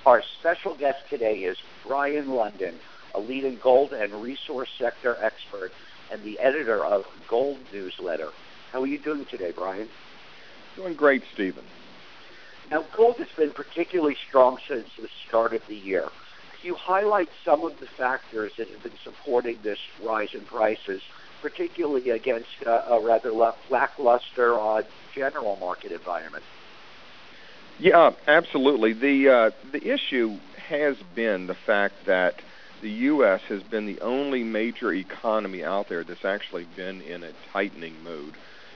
Our special guest today is Brian London, a leading gold and resource sector expert and the editor of Gold Newsletter. How are you doing today, Brian? Doing great, Stephen. Now, gold has been particularly strong since the start of the year. Can you highlight some of the factors that have been supporting this rise in prices, particularly against a rather lackluster general market environment? Yeah, absolutely. The issue has been the fact that the U.S. has been the only major economy out there that's actually been in a tightening mood,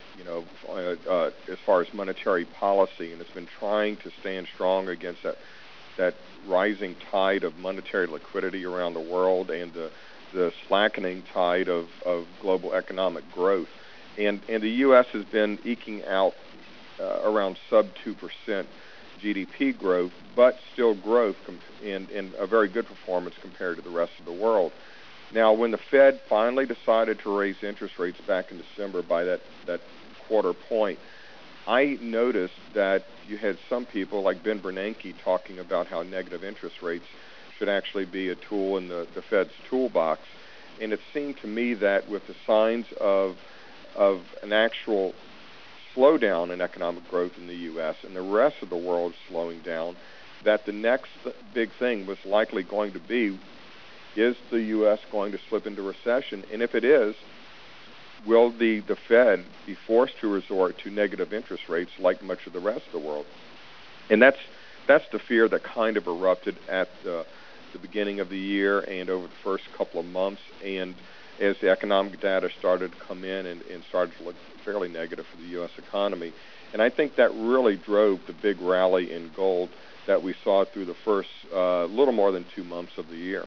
as far as monetary policy, and it's been trying to stand strong against that rising tide of monetary liquidity around the world and the slackening tide of global economic growth. And the U.S. has been eking out around sub 2% GDP growth, but still growth and a very good performance compared to the rest of the world. Now, when the Fed finally decided to raise interest rates back in December by that quarter point, I noticed that you had some people like Ben Bernanke talking about how negative interest rates should actually be a tool in the Fed's toolbox. And it seemed to me that with the signs of an actual slowdown in economic growth in the U.S. and the rest of the world slowing down, that the next big thing was likely going to be, is the U.S. going to slip into recession? And if it is, will the Fed be forced to resort to negative interest rates like much of the rest of the world? And that's the fear that kind of erupted at the beginning of the year and over the first couple of months. And as the economic data started to come in and started to look fairly negative for the U.S. economy. And I think that really drove the big rally in gold that we saw through the first little more than 2 months of the year.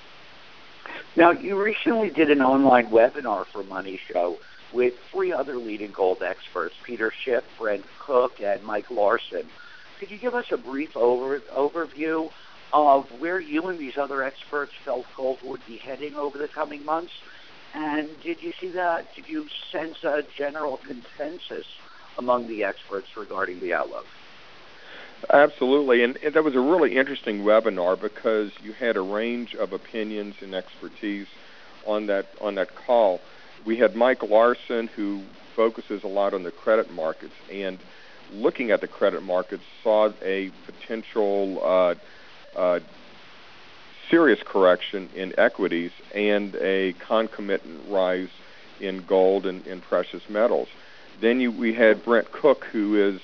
Now, you recently did an online webinar for Money Show with 3 other leading gold experts, Peter Schiff, Brent Cook, and Mike Larson. Could you give us a brief overview of where you and these other experts felt gold would be heading over the coming months? And did you sense a general consensus among the experts regarding the outlook? Absolutely, and that was a really interesting webinar because you had a range of opinions and expertise on that call. We had Mike Larson, who focuses a lot on the credit markets, and looking at the credit markets saw a potential serious correction in equities and a concomitant rise in gold and in precious metals. Then we had Brent Cook, who is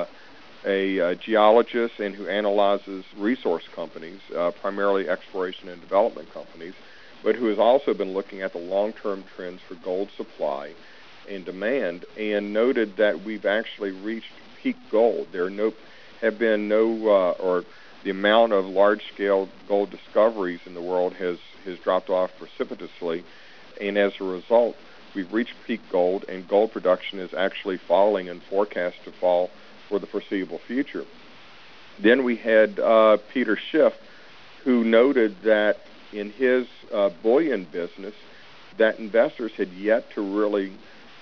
a geologist and who analyzes resource companies, primarily exploration and development companies, but who has also been looking at the long-term trends for gold supply and demand, and noted that we've actually reached peak gold. There have been no the amount of large-scale gold discoveries in the world has dropped off precipitously, and as a result, we've reached peak gold, and gold production is actually falling and forecast to fall for the foreseeable future. Then we had Peter Schiff, who noted that in his bullion business, that investors had yet to really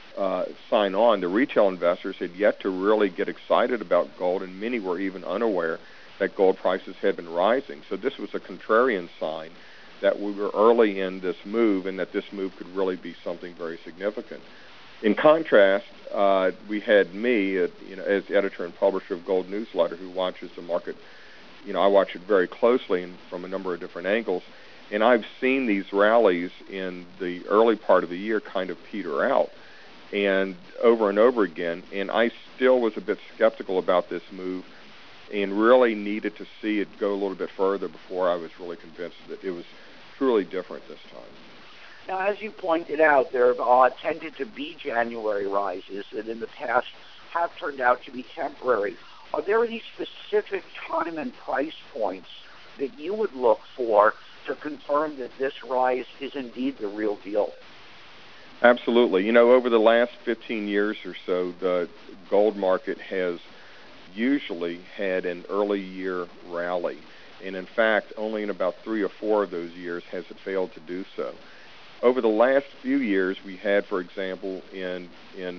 sign on. The retail investors had yet to really get excited about gold, and many were even unaware that gold prices had been rising. So this was a contrarian sign that we were early in this move and that this move could really be something very significant. In contrast, we had me, as editor and publisher of Gold Newsletter, who watches the market. I watch it very closely and from a number of different angles, and I've seen these rallies in the early part of the year kind of peter out, and over again, and I still was a bit skeptical about this move and really needed to see it go a little bit further before I was really convinced that it was truly different this time. Now, as you pointed out, there have tended to be January rises that in the past have turned out to be temporary. Are there any specific time and price points that you would look for to confirm that this rise is indeed the real deal? Absolutely. Over the last 15 years or so, the gold market has usually had an early year rally. And in fact, only in about 3 or 4 of those years has it failed to do so. Over the last few years, we had, for example, in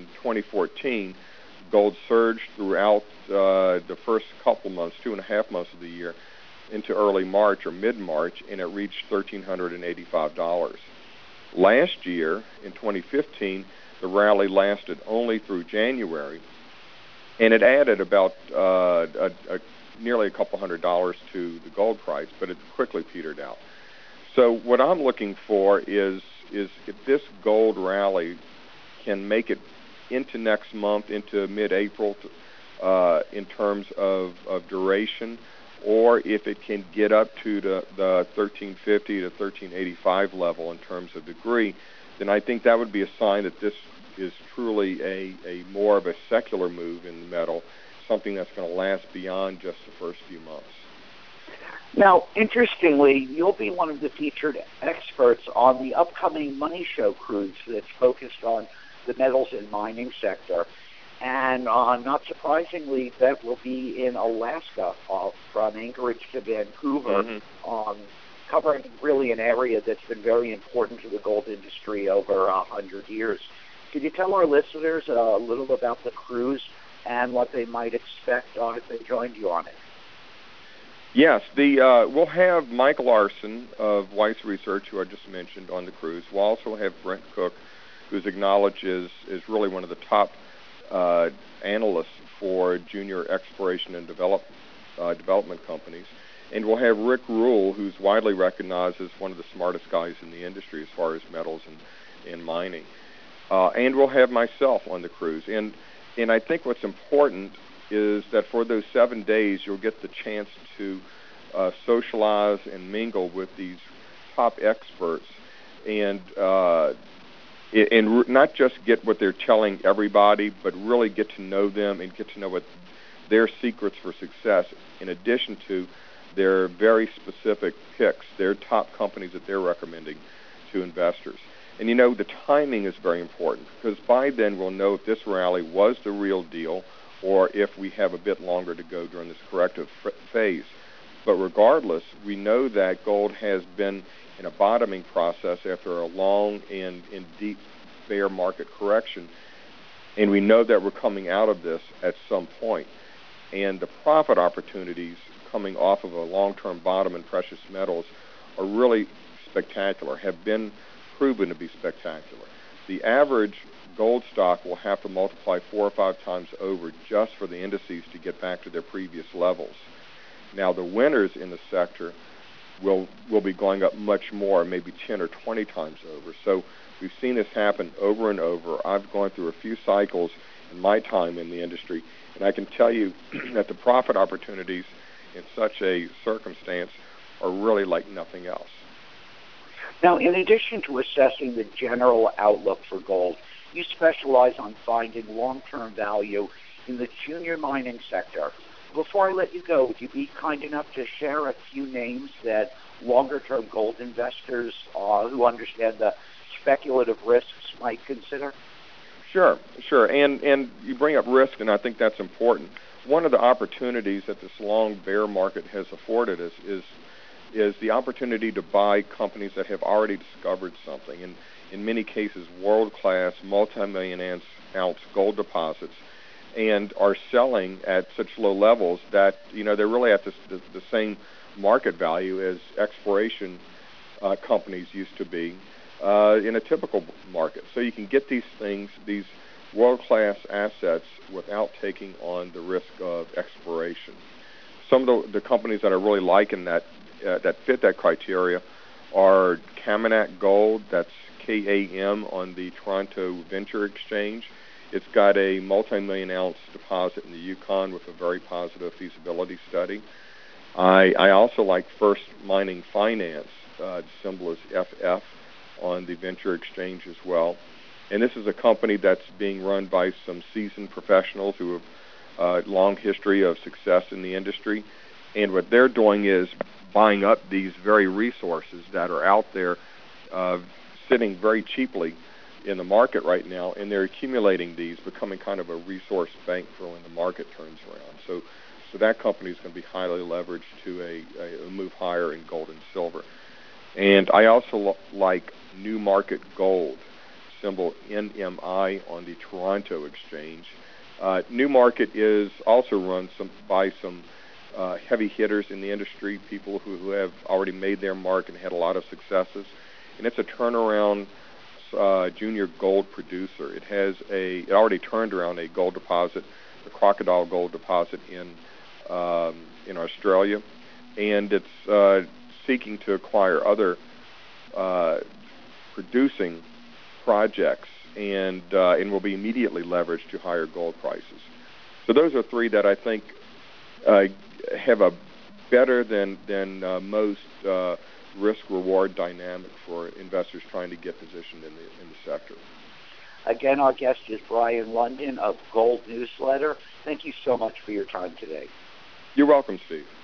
2014, gold surged throughout the first couple months, 2.5 months of the year, into early March or mid-March, and it reached $1,385. Last year, in 2015, the rally lasted only through January, and it added about nearly a couple $100 to the gold price, but it quickly petered out. So what I'm looking for is if this gold rally can make it into next month, into mid-April, in terms of duration, or if it can get up to the 1350 to 1385 level in terms of degree, then I think that would be a sign that this is truly a more of a secular move in the metal, something that's going to last beyond just the first few months. Now, interestingly, you'll be one of the featured experts on the upcoming Money Show cruise that's focused on the metals and mining sector. And not surprisingly, that will be in Alaska, from Anchorage to Vancouver, covering really an area that's been very important to the gold industry over 100 years. Could you tell our listeners a little about the cruise and what they might expect if they joined you on it? Yes, we'll have Mike Larson of Weiss Research, who I just mentioned, on the cruise. We'll also have Brent Cook, who's acknowledged is really one of the top analysts for junior exploration and development companies. And we'll have Rick Rule, who's widely recognized as one of the smartest guys in the industry as far as metals and mining. And we'll have myself on the cruise. And I think what's important is that for those 7 days, you'll get the chance to socialize and mingle with these top experts, and not just get what they're telling everybody, but really get to know them and get to know what their secrets for success, in addition to their very specific picks, their top companies that they're recommending to investors. And, the timing is very important, because by then we'll know if this rally was the real deal or if we have a bit longer to go during this corrective phase. But regardless, we know that gold has been in a bottoming process after a long and deep bear market correction, and we know that we're coming out of this at some point. And the profit opportunities coming off of a long-term bottom in precious metals are really spectacular, have been proven to be spectacular. The average gold stock will have to multiply 4 or 5 times over just for the indices to get back to their previous levels. Now, the winners in the sector will be going up much more, maybe 10 or 20 times over. So we've seen this happen over and over. I've gone through a few cycles in my time in the industry, and I can tell you that the profit opportunities in such a circumstance are really like nothing else. Now, in addition to assessing the general outlook for gold, you specialize on finding long-term value in the junior mining sector. Before I let you go, would you be kind enough to share a few names that longer-term gold investors who understand the speculative risks might consider? Sure. And you bring up risk, and I think that's important. One of the opportunities that this long bear market has afforded us is the opportunity to buy companies that have already discovered something, and in many cases world-class, multi-million ounce gold deposits, and are selling at such low levels that they're really at the same market value as exploration companies used to be in a typical market. So you can get these world-class assets without taking on the risk of exploration. Some of the companies that I really like in that fit that criteria are Kaminak Gold, that's KAM on the Toronto Venture Exchange. It's got a multi-million ounce deposit in the Yukon with a very positive feasibility study. I also like First Mining Finance, the symbol is FF, on the Venture Exchange as well. And this is a company that's being run by some seasoned professionals who have a long history of success in the industry. And what they're doing is buying up these very resources that are out there sitting very cheaply in the market right now, and they're accumulating these, becoming kind of a resource bank for when the market turns around. So that company is going to be highly leveraged to a move higher in gold and silver. And I also like New Market Gold, symbol NMI on the Toronto Exchange. New Market is also run by some heavy hitters in the industry, people who have already made their mark and had a lot of successes. And it's a turnaround junior gold producer. It already turned around a gold deposit, the Crocodile gold deposit in Australia, and it's seeking to acquire other producing projects, and will be immediately leveraged to higher gold prices. So those are three that I think have a better than most risk-reward dynamic for investors trying to get positioned in the sector. Again, our guest is Brian London of Gold Newsletter. Thank you so much for your time today. You're welcome, Steve.